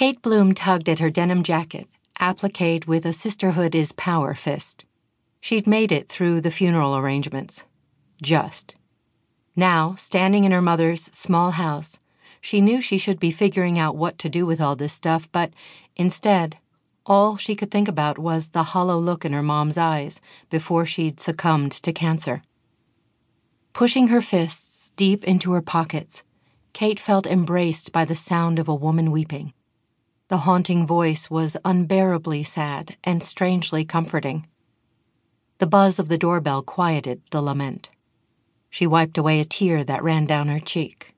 Kate Bloom tugged at her denim jacket, appliqued with a sisterhood is power fist. She'd made it through the funeral arrangements. Just. Now, standing in her mother's small house, she knew she should be figuring out what to do with all this stuff, but instead, all she could think about was the hollow look in her mom's eyes before she'd succumbed to cancer. Pushing her fists deep into her pockets, Kate felt embraced by the sound of a woman weeping. The haunting voice was unbearably sad and strangely comforting. The buzz of the doorbell quieted the lament. She wiped away a tear that ran down her cheek.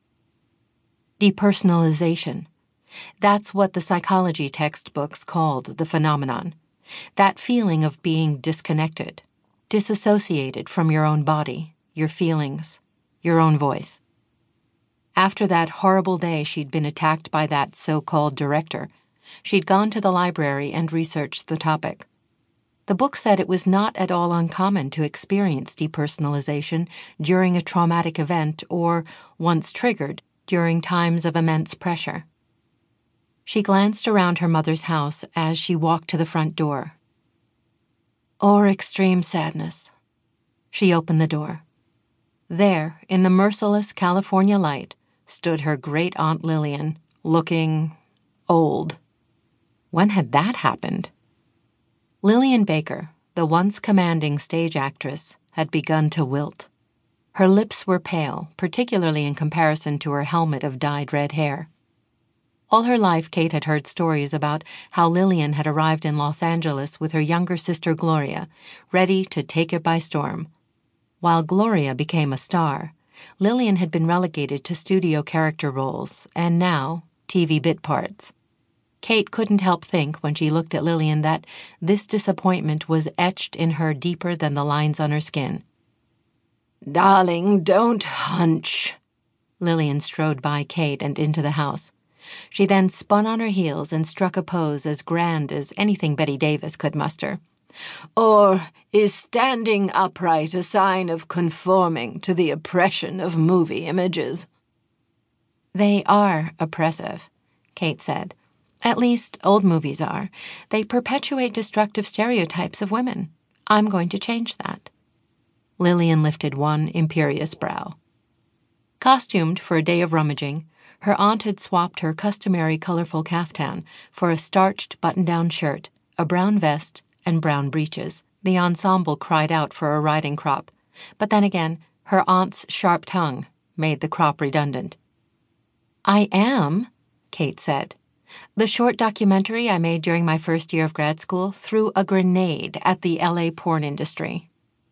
Depersonalization. That's what the psychology textbooks called the phenomenon. That feeling of being disconnected, disassociated from your own body, your feelings, your own voice. After that horrible day she'd been attacked by that so-called director, she'd gone to the library and researched the topic. The book said it was not at all uncommon to experience depersonalization during a traumatic event or, once triggered, during times of immense pressure. She glanced around her mother's house as she walked to the front door. Or extreme sadness. She opened the door. There, in the merciless California light, stood her great-aunt Lillian, looking old. When had that happened? Lillian Baker, the once commanding stage actress, had begun to wilt. Her lips were pale, particularly in comparison to her helmet of dyed red hair. All her life, Kate had heard stories about how Lillian had arrived in Los Angeles with her younger sister Gloria, ready to take it by storm. While Gloria became a star, Lillian had been relegated to studio character roles and now TV bit parts. Kate couldn't help think when she looked at Lillian that this disappointment was etched in her deeper than the lines on her skin. "Darling, don't hunch." Lillian strode by Kate and into the house. She then spun on her heels and struck a pose as grand as anything Bette Davis could muster. "Or is standing upright a sign of conforming to the oppression of movie images?" "They are oppressive," Kate said. "At least, old movies are. They perpetuate destructive stereotypes of women. I'm going to change that." Lillian lifted one imperious brow. Costumed for a day of rummaging, her aunt had swapped her customary colorful caftan for a starched button-down shirt, a brown vest, and brown breeches. The ensemble cried out for a riding crop, but then again, her aunt's sharp tongue made the crop redundant. "I am," Kate said. "The short documentary I made during my first year of grad school threw a grenade at the LA porn industry."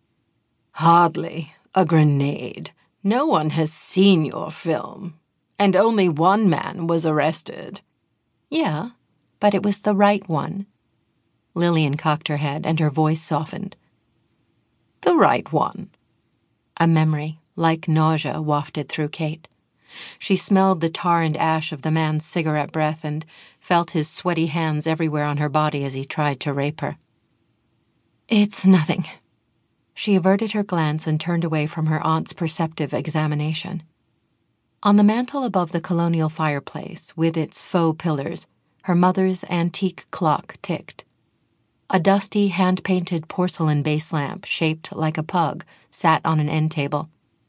"Hardly a grenade. No one has seen your film. And only one man was arrested." "Yeah, but it was the right one." Lillian cocked her head and her voice softened. "The right one." A memory, like nausea, wafted through Kate. She smelled the tar and ash of the man's cigarette breath and felt his sweaty hands everywhere on her body as he tried to rape her. "It's nothing." She averted her glance and turned away from her aunt's perceptive examination. On the mantel above the colonial fireplace, with its faux pillars, her mother's antique clock ticked. A dusty, hand-painted porcelain base lamp, shaped like a pug, sat on an end table.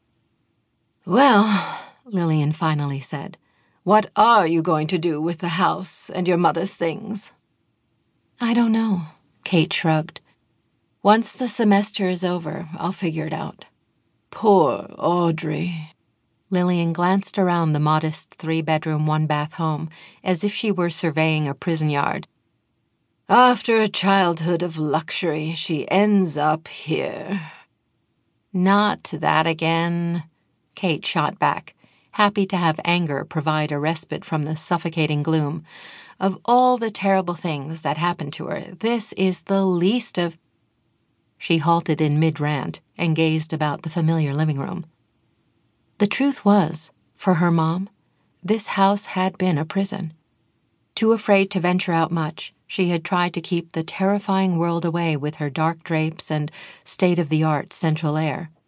"Well," Lillian finally said, "what are you going to do with the house and your mother's things?" "I don't know," Kate shrugged. "Once the semester is over, I'll figure it out." "Poor Audrey." Lillian glanced around the modest 3-bedroom, 1-bath home as if she were surveying a prison yard. "After a childhood of luxury, she ends up here." "Not that again," Kate shot back, happy to have anger provide a respite from the suffocating gloom. Of all the terrible things that happened to her, this is the least of... She halted in mid-rant and gazed about the familiar living room. The truth was, for her mom, this house had been a prison. Too afraid to venture out much, she had tried to keep the terrifying world away with her dark drapes and state-of-the-art central air.